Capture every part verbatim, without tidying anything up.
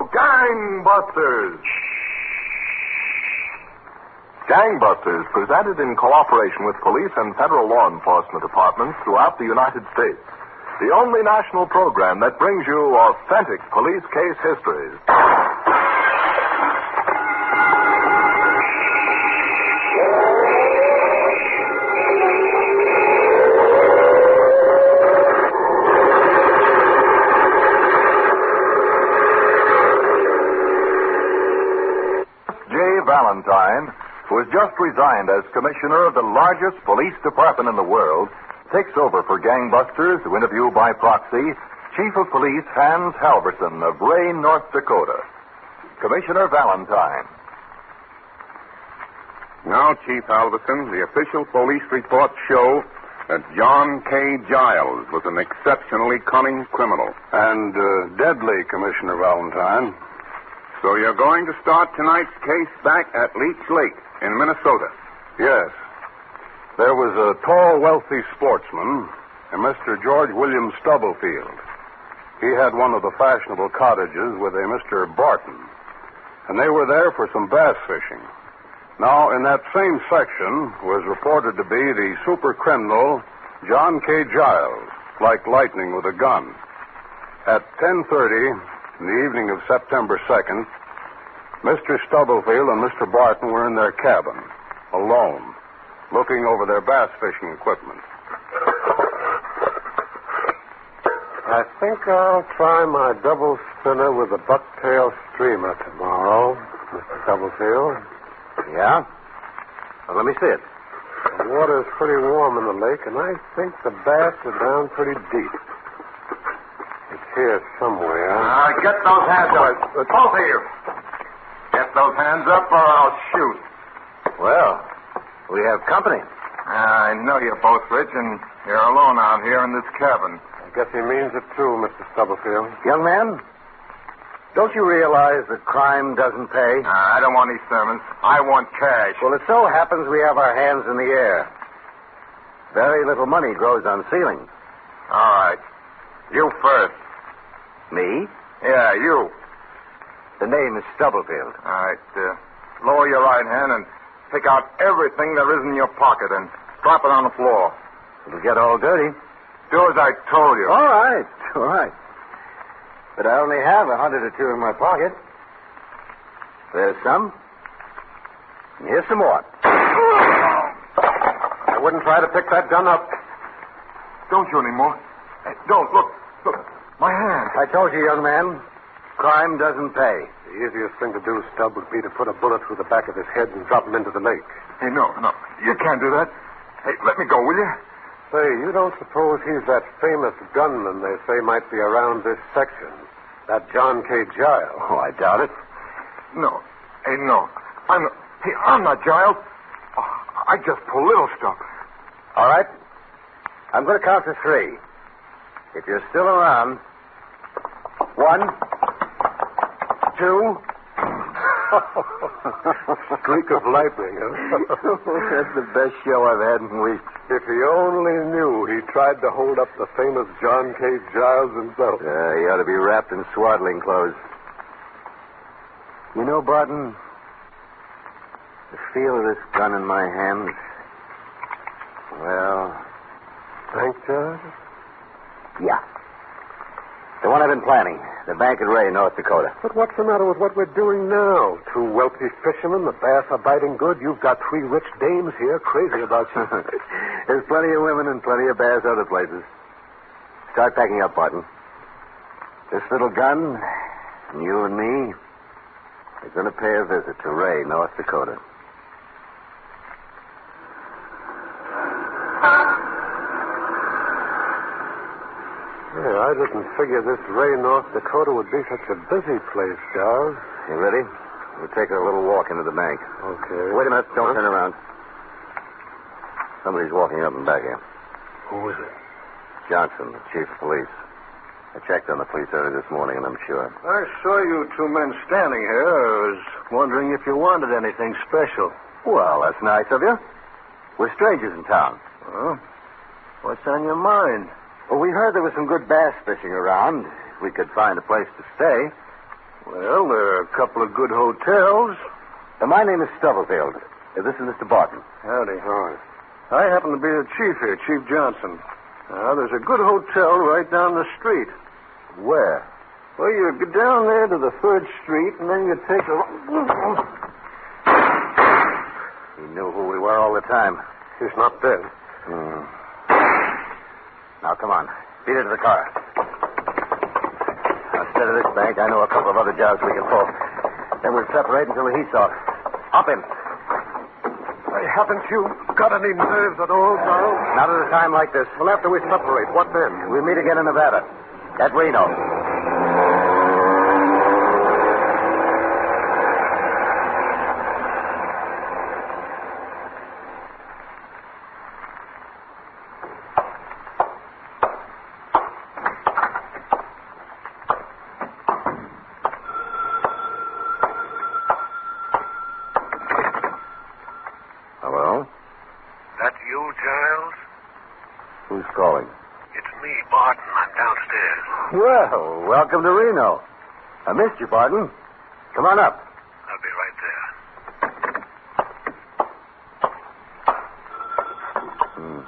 Gangbusters. Gangbusters, presented in cooperation with police and federal law enforcement departments throughout the United States. The only national program that brings you authentic police case histories. Valentine, who has just resigned as commissioner of the largest police department in the world, takes over for Gangbusters to interview by proxy Chief of Police Hans Halverson of Ray, North Dakota. Commissioner Valentine. Now, Chief Halverson, the official police reports show that John K. Giles was an exceptionally cunning criminal. And uh, deadly, Commissioner Valentine. So you're going to start tonight's case back at Leech Lake in Minnesota? Yes. There was a tall, wealthy sportsman, a Mister George William Stubblefield. He had one of the fashionable cottages with a Mister Barton, and they were there for some bass fishing. Now, in that same section was reported to be the super criminal John K. Giles, like lightning with a gun. At ten thirty... in the evening of September second, Mister Stubblefield and Mister Barton were in their cabin, alone, looking over their bass fishing equipment. I think I'll try my double spinner with the bucktail streamer tomorrow, Mister Stubblefield. Yeah? Well, let me see it. The water's pretty warm in the lake, and I think the bass are down pretty deep. It's here somewhere. Uh, get those hands up. Uh, both of you. Get those hands up or I'll shoot. Well, we have company. Uh, I know you're both rich, and you're alone out here in this cabin. I guess he means it too, Mister Stubblefield. Young man, don't you realize that crime doesn't pay? Uh, I don't want any sermons. I want cash. Well, it so happens we have our hands in the air. Very little money grows on ceilings. All right. You first. Me? Yeah, you. The name is Stubblefield. All right. Uh, lower your right hand and pick out everything there is in your pocket and drop it on the floor. It'll get all dirty. Do as I told you. All right, all right. But I only have a hundred or two in my pocket. There's some. And here's some more. I wouldn't try to pick that gun up. Don't you anymore. Hey, don't. Look. Look. My hand. I told you, young man, crime doesn't pay. The easiest thing to do, Stubb, would be to put a bullet through the back of his head and drop him into the lake. Hey, no, no. You can't do that. Hey, let me go, will you? Say, you don't suppose he's that famous gunman they say might be around this section? That John K. Giles? Oh, I doubt it. No. Hey, no. I'm not... Hey, I'm not Giles. Oh, I just pull little stuff. All right. I'm going to count to three. If you're still around... One, two. Streak of lightning, huh? That's the best show I've had in weeks. If he only knew he tried to hold up the famous John K. Giles himself. Uh, he ought to be wrapped in swaddling clothes. You know, Barton, the feel of this gun in my hand, well... Thank George? Yeah. The one I've been planning. The bank at Ray, North Dakota. But what's the matter with what we're doing now? Two wealthy fishermen, the bass are biting good. You've got three rich dames here crazy about you. There's plenty of women and plenty of bass other places. Start packing up, Barton. This little gun, and you and me, are going to pay a visit to Ray, North Dakota. Yeah, I didn't figure this Ray, North Dakota would be such a busy place, Giles. You ready? We'll take a little walk into the bank. Okay. Wait a minute. Don't huh? turn around. Somebody's walking up and back here. Who is it? Johnson, the chief of police. I checked on the police early this morning, and I'm sure. I saw you two men standing here. I was wondering if you wanted anything special. Well, that's nice of you. We're strangers in town. Well, what's on your mind? Well, we heard there was some good bass fishing around. If we could find a place to stay. Well, there are a couple of good hotels. Uh, my name is Stubblefield. Uh, this is Mister Barton. Howdy. Hi. I happen to be the chief here, Chief Johnson. Now, there's a good hotel right down the street. Where? Well, you go down there to the third street, and then you take a... He knew who we were all the time. He's not dead. Hmm. Now, come on. Beat it to the car. Now, instead of this bank, I know a couple of other jobs we can pull. Then we'll separate until the heat's off. Hop in. Hey, haven't you got any nerves at all, Charles? Not at a time like this. Well, after we separate, what then? We'll meet again in Nevada. At Reno. Hello? That you, Giles? Who's calling? It's me, Barton. I'm downstairs. Well, welcome to Reno. I missed you, Barton. Come on up. I'll be right there. Hmm.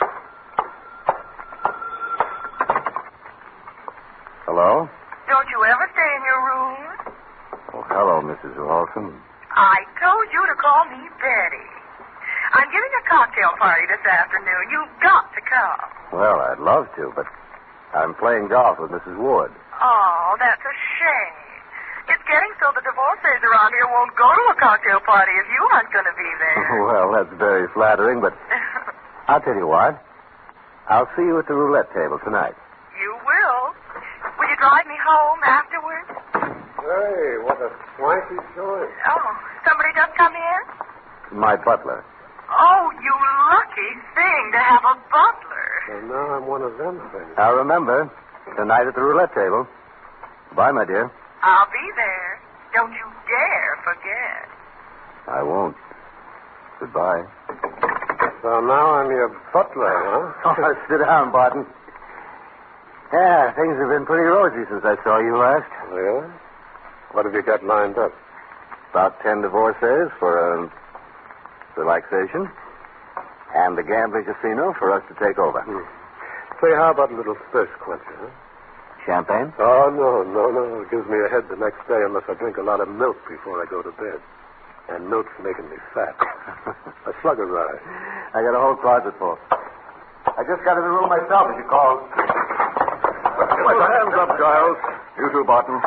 Hello? Don't you ever stay in your room? Oh, hello, Missus Ralston. I told you to call me Betty. I'm giving a cocktail party this afternoon. You've got to come. Well, I'd love to, but I'm playing golf with Missus Wood. Oh, that's a shame. It's getting so the divorcees around here won't go to a cocktail party if you aren't going to be there. Well, that's very flattering, but I'll tell you what. I'll see you at the roulette table tonight. You will. Will you drive me home afterwards? Hey, what a swanky joint. Oh, somebody just come in? My butler. Oh, you lucky thing to have a butler. And now I'm one of them things. Now, remember, tonight at the roulette table. Bye, my dear. I'll be there. Don't you dare forget. I won't. Goodbye. So now I'm your butler, huh? Oh, sit down, Barton. Yeah, things have been pretty rosy since I saw you last. Really? What have you got lined up? About ten divorcees for a relaxation. And the gambling casino for us to take over. Hmm. Say, how about a little thirst quencher, huh? Champagne? Oh, no, no, no. It gives me a head the next day unless I drink a lot of milk before I go to bed. And milk's making me fat. A slug of rye. I got a whole closet full. I just got in the room myself as you called. Put your hands up, Giles. You too, Barton.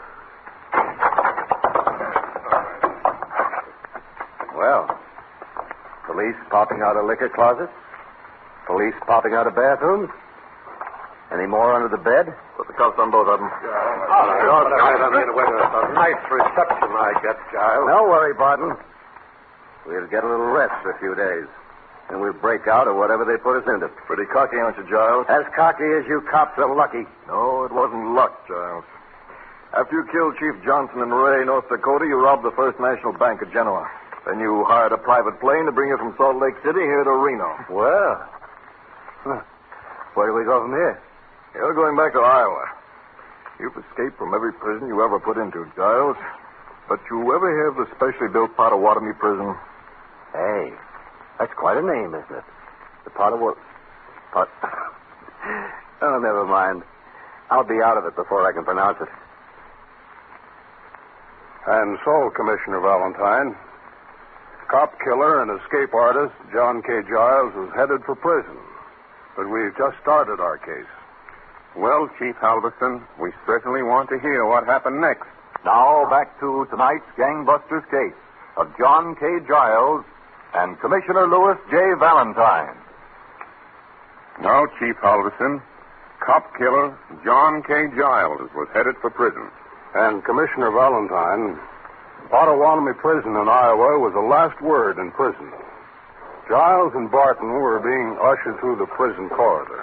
Well, police popping out of liquor closets? Police popping out of bathrooms? Any more under the bed? Put the cuffs on both of them. Oh, don't I mean, what a, a nice reception I get, Giles. Don't worry, Barton. We'll get a little rest for a few days. And we'll break out of whatever they put us into. Pretty cocky, aren't you, Giles? As cocky as you cops are lucky. No, it wasn't luck, Giles. After you killed Chief Johnson in Ray, North Dakota, you robbed the First National Bank of Genoa. Then you hired a private plane to bring you from Salt Lake City here to Reno. Well, huh. Where do we go from here? You're going back to Iowa. You've escaped from every prison you ever put into, Giles. But you ever hear of the specially built Pottawatomie prison? Hey, that's quite a name, isn't it? The Pottawatomie... Pot... Oh, never mind. I'll be out of it before I can pronounce it. And so, Commissioner Valentine, cop killer and escape artist John K. Giles is headed for prison. But we've just started our case. Well, Chief Halverson, we certainly want to hear what happened next. Now, back to tonight's gangbusters case of John K. Giles and Commissioner Louis J. Valentine. Now, Chief Halverson, cop killer John K. Giles was headed for prison. And Commissioner Valentine, Pottawatomie Prison in Iowa was the last word in prison. Giles and Barton were being ushered through the prison corridor.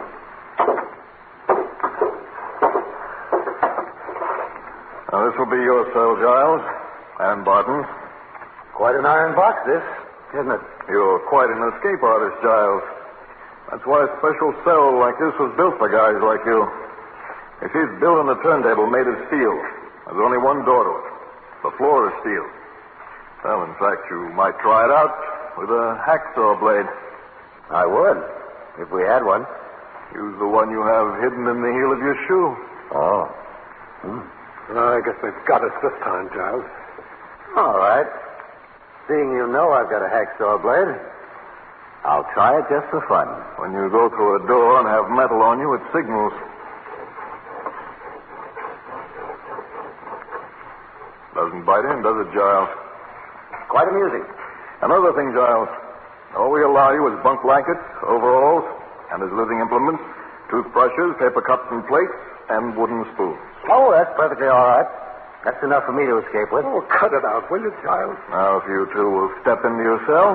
Now, this will be your cell, Giles. And Barton. Quite an iron box, this, isn't it? You're quite an escape artist, Giles. That's why a special cell like this was built for guys like you. You see, it's built on a turntable made of steel. There's only one door to it. The floor is steel. Well, in fact, you might try it out with a hacksaw blade. I would, if we had one. Use the one you have hidden in the heel of your shoe. Oh. Hmm. Well, I guess they've got us this time, Giles. All right. Seeing you know I've got a hacksaw blade, I'll try it just for fun. When you go through a door and have metal on you, it signals. Doesn't bite in, does it, Giles? Quite amusing. Another thing, Giles. All we allow you is bunk blankets, overalls, and as living implements, toothbrushes, paper cups and plates, and wooden spoons. Oh, that's perfectly all right. That's enough for me to escape with. Oh, cut it out, will you, Giles? Now, if you two will step into your cell.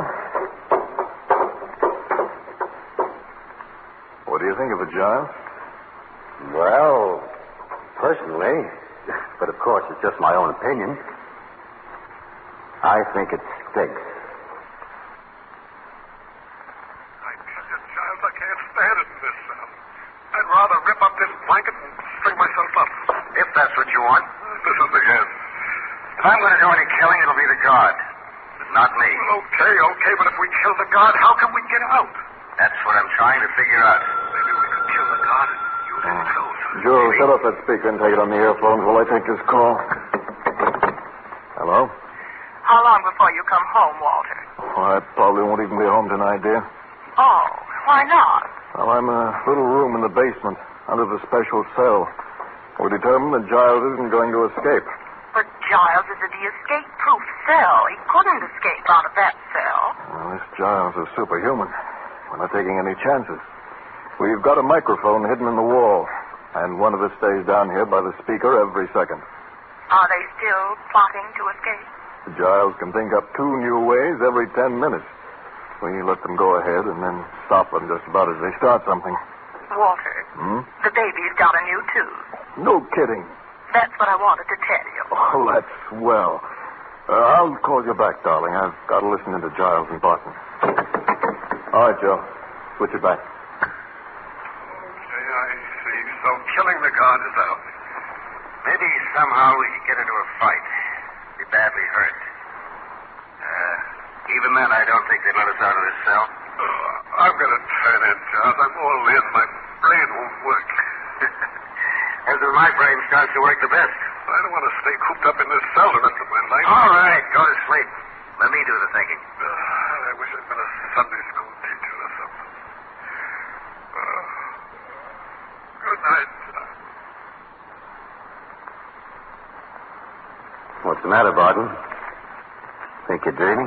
What do you think of it, Giles? Well, personally, but of course it's just my own opinion, I think it stinks. I tell you, Giles, I can't stand it in this cell. I'd rather rip up this blanket and string myself up. If that's what you want. This is the end. If I'm going to do any killing, it'll be the guard. But not me. Well, okay, okay, but if we kill the guard, how can we get out? That's what I'm trying to figure out. Maybe we could kill the guard and use his clothes. Joe, set up that speaker and take it on the earphones while I take this call. Hello? How long before you come home, Walter? Oh, I probably won't even be home tonight, dear. Oh, why not? Well, I'm in a little room in the basement under the special cell. We're determined that Giles isn't going to escape. But Giles is in the escape-proof cell. He couldn't escape out of that cell. Well, this Giles is superhuman. We're not taking any chances. We've got a microphone hidden in the wall, and one of us stays down here by the speaker every second. Are they still plotting to escape? Giles can think up two new ways every ten minutes. We let them go ahead and then stop them just about as they start something. Walter, Hmm? the baby's got a new tooth. No kidding. That's what I wanted to tell you. Oh, that's swell. Uh, I'll call you back, darling. I've got to listen into Giles and Barton. All right, Joe. Switch it back. Okay, I see. So killing the guard is out. Maybe somehow we could get into a fight. Be badly hurt. Uh, even then, I don't think they'd let us out of this cell. Oh, I'm going to turn in, Giles. I'm all in. My brain won't work. That's when my brain starts to work the best. I don't want to stay cooped up in this cell the rest of my life. All right, go to sleep. Let me do the thinking. Uh, I wish I'd been a Sunday school teacher or something. Uh, good night. What's the matter, Barton? Think you're dreaming?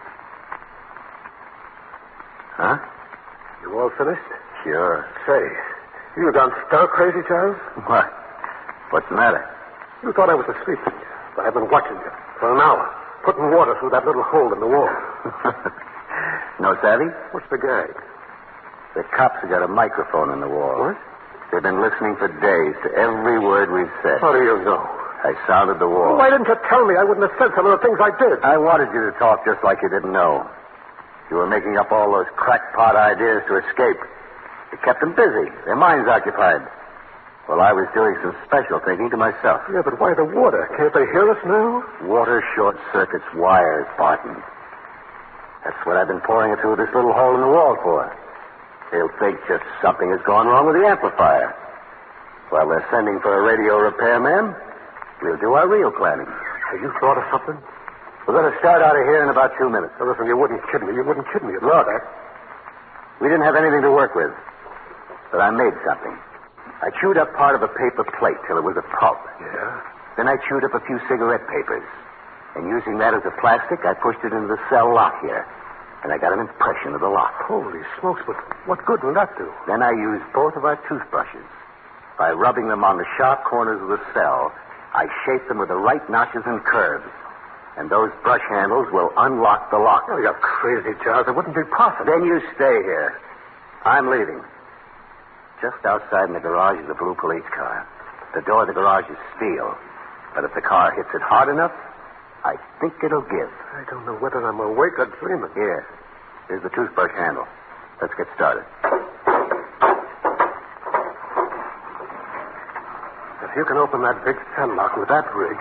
Huh? You all finished? Sure. Say, you gone stark crazy, Giles? What? What's the matter? You thought I was asleep. But I've been watching you for an hour, putting water through that little hole in the wall. No savvy? What's the gag? The cops have got a microphone in the wall. What? They've been listening for days to every word we've said. How do you know? I sounded the wall. Why didn't you tell me? I wouldn't have said some of the things I did. I wanted you to talk just like you didn't know. You were making up all those crackpot ideas to escape. It kept them busy, their minds occupied. Well, I was doing some special thinking to myself. Yeah, but why the water? Can't they hear us now? Water short circuits wires, Barton. That's what I've been pouring it through this little hole in the wall for. They'll think just something has gone wrong with the amplifier. While they're sending for a radio repairman, we'll do our real planning. Have you thought of something? We're going to start out of here in about two minutes. Now, listen, you wouldn't kid me. You wouldn't kid me. Look, we didn't have anything to work with, but I made something. I chewed up part of a paper plate till it was a pulp. Yeah? Then I chewed up a few cigarette papers. And using that as a plastic, I pushed it into the cell lock here. And I got an impression of the lock. Holy smokes, but what good will that do? Then I used both of our toothbrushes. By rubbing them on the sharp corners of the cell, I shaped them with the right notches and curves. And those brush handles will unlock the lock. Oh, you're crazy, Giles. It wouldn't be possible. Then you stay here. I'm leaving. Just outside in the garage is a blue police car. The door of the garage is steel. But if the car hits it hard enough, I think it'll give. I don't know whether I'm awake or dreaming. Here. Here's the toothbrush handle. Let's get started. you can open that big cell lock with that rig.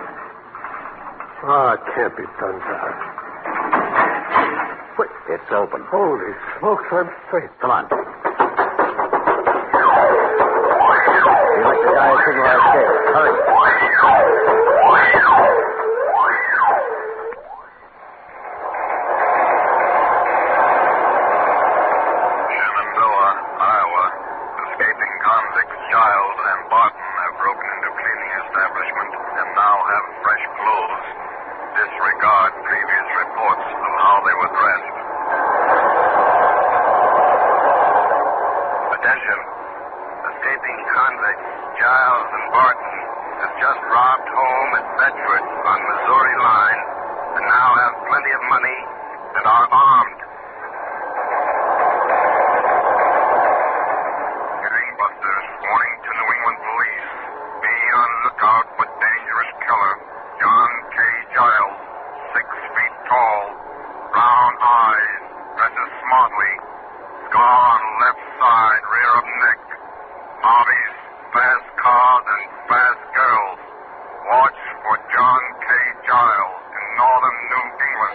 Oh, it can't be done, Dad. Wait, it's open. Holy smokes, I'm straight. Come on. You let the guy signal our escape. Hurry. Shenandoah, Iowa. Escaping convicts Giles and Barton have broken into cleaning establishment and now have fresh clothes. Disregard previous reports of how they were dressed. Attention. Escaping convicts Giles and Barton have just robbed home at Bedford on Missouri line and now have plenty of money and are armed. Gangbusters warning to New England police. Be on lookout for dangerous killer John K. Giles, six feet tall, brown eyes, dresses smartly, scar on left side, rear of neck, hobbies, fast cars and fast girls. Watch for John K. Giles in northern New England.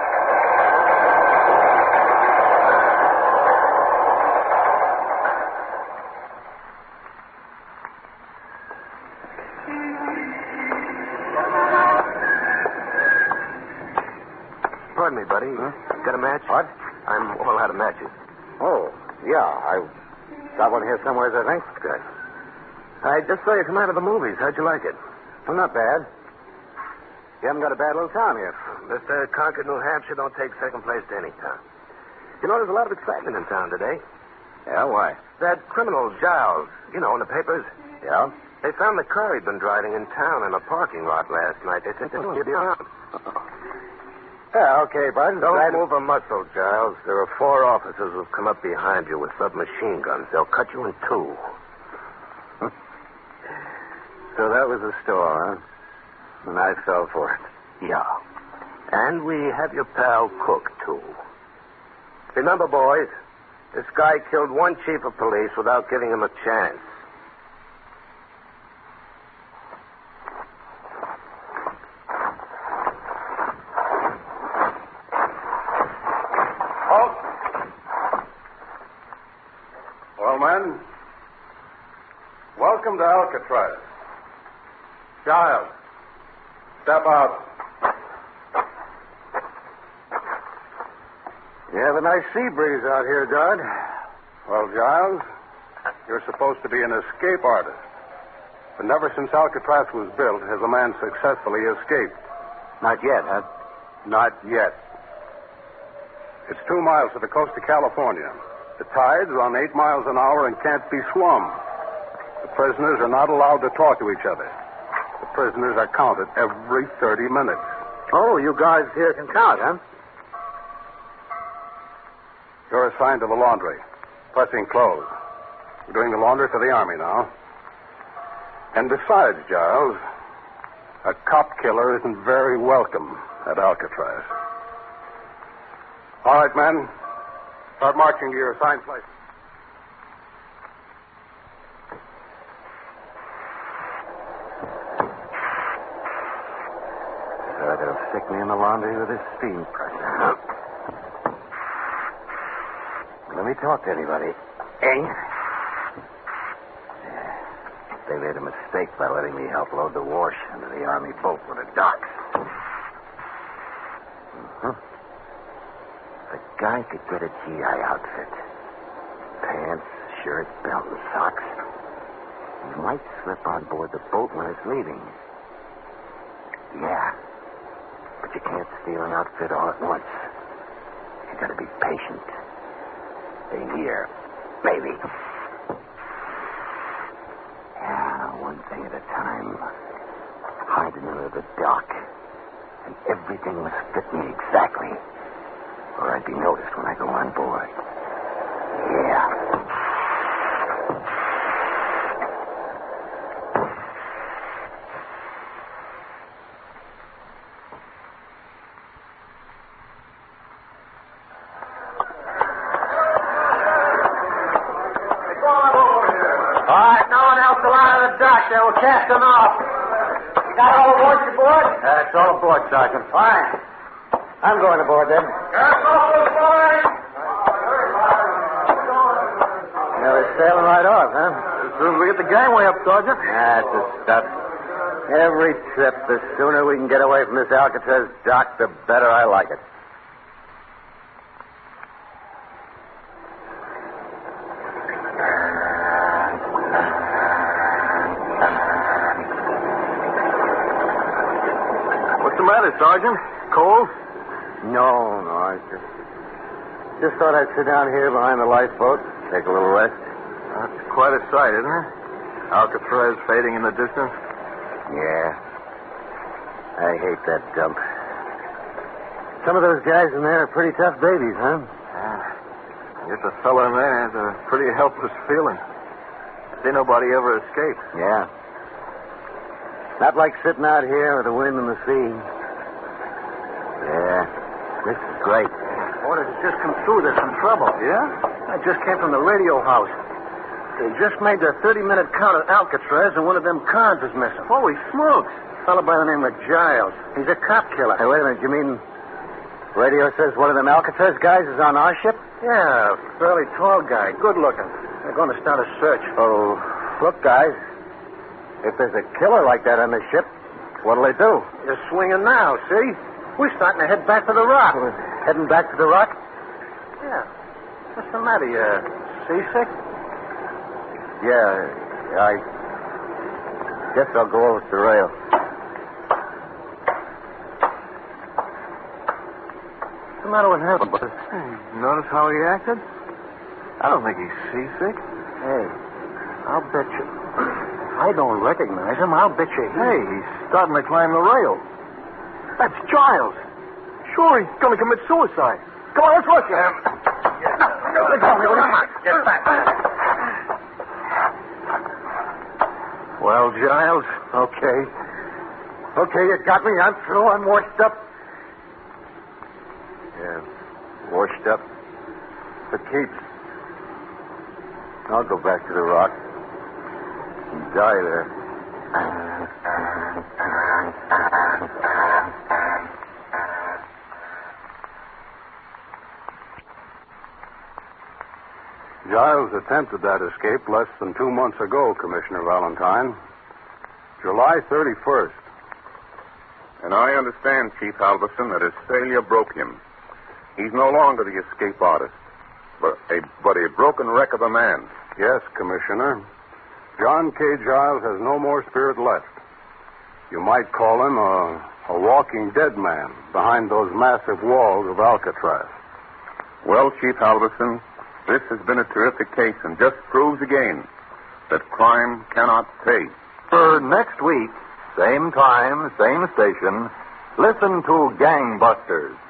Pardon me, buddy. Huh? Got a match? What? I'm all out of matches. Oh, yeah. I got one here somewhere, I think. Good. I just saw you come out of the movies. How'd you like it? Well, not bad. You haven't got a bad little town here. Mister Concord, New Hampshire don't take second place to any town. You know, there's a lot of excitement in town today. Yeah, why? That criminal Giles, you know, in the papers. Yeah? They found the car he'd been driving in town in a parking lot last night. They think he'll be around. Yeah, okay, Bud. Don't Glad- move a muscle, Giles. There are four officers who've come up behind you with submachine guns. They'll cut you in two. So that was the store, huh? And I fell for it. Yeah. And we have your pal Cook, too. Remember, boys, this guy killed one chief of police without giving him a chance. Halt! Well, men, welcome to Alcatraz. Giles, step out. You have a nice sea breeze out here, Dodd. Well, Giles, you're supposed to be an escape artist. But never since Alcatraz was built has a man successfully escaped. Not yet, huh? Not yet. It's two miles to the coast of California. The tides run eight miles an hour and can't be swum. The prisoners are not allowed to talk to each other. The prisoners are counted every thirty minutes. Oh, you guys here can count, huh? You're assigned to the laundry. Pressing clothes. We're doing the laundry for the Army now. And besides, Giles, a cop killer isn't very welcome at Alcatraz. All right, men. Start marching to your assigned place. Uh, they'll stick me in the laundry with this steam press. Let me talk to anybody. Eh? They made a mistake by letting me help load the wash into the Army boat with the docks. Mm-hmm. The guy could get a G I outfit. Pants, shirt, belt, and socks. He might slip on board the boat when it's leaving. Yeah. But you can't steal an outfit all at once. You gotta be patient. Stay here. Maybe. Yeah, one thing at a time. Hiding under the dock. And everything must fit me exactly. Or I'd be noticed when I go on board. Yeah. All right, no one else allowed on the dock. Doctor. We're casting off. You got all aboard your board? Uh, it's all aboard, Sergeant. Fine. I'm going aboard, then. Yeah, they're sailing right off, huh? As soon as we get the gangway up, Sergeant. That's the stuff. Every trip, the sooner we can get away from this Alcatraz dock, the better I like it. What's the matter, Sergeant? Cold? No, no, I just just thought I'd sit down here behind the lifeboat, take a little rest. That's quite a sight, isn't it? Alcatraz fading in the distance. Yeah. I hate that dump. Some of those guys in there are pretty tough babies, huh? Yeah. I guess a fellow in there has a pretty helpless feeling. See nobody ever escape. Yeah. Not like sitting out here with the wind and the sea. Yeah. This is great. Orders have just come through. There's some trouble. Yeah? I just came from the radio house. They just made their thirty-minute count at Alcatraz, and one of them cons is missing. Holy smokes. A fellow by the name of Giles. He's a cop killer. Hey, wait a minute. You mean radio says one of them Alcatraz guys is on our ship? Yeah, fairly tall guy. Good looking. They're going to start a search. Oh, look, guys. If there's a killer like that on the ship, what'll they do? You're swinging now, see? We're starting to head back to the rock. We're heading back to the rock? Yeah. What's the matter? You seasick? Yeah, I guess I'll go over to the rail. What's the matter with him? Hey, notice how he acted? I don't think he's seasick. Hey, I'll bet you. I don't recognize him. I'll bet you he... Hey, he's starting to climb the rail. That's Giles. Sure, he's going to commit suicide. Come on, let's rush him. Let go of me. Come on. Get back. Well, Giles, okay. Okay, you got me. I'm through. I'm washed up. Yeah, washed up. For keeps. I'll go back to the rock and die there. Giles attempted that escape less than two months ago, Commissioner Valentine. July thirty-first. And I understand, Chief Halverson, that his failure broke him. He's no longer the escape artist, but a, but a broken wreck of a man. Yes, Commissioner. John K. Giles has no more spirit left. You might call him a, a walking dead man behind those massive walls of Alcatraz. Well, Chief Halverson, this has been a terrific case and just proves again that crime cannot pay. For next week, same time, same station, listen to Gangbusters.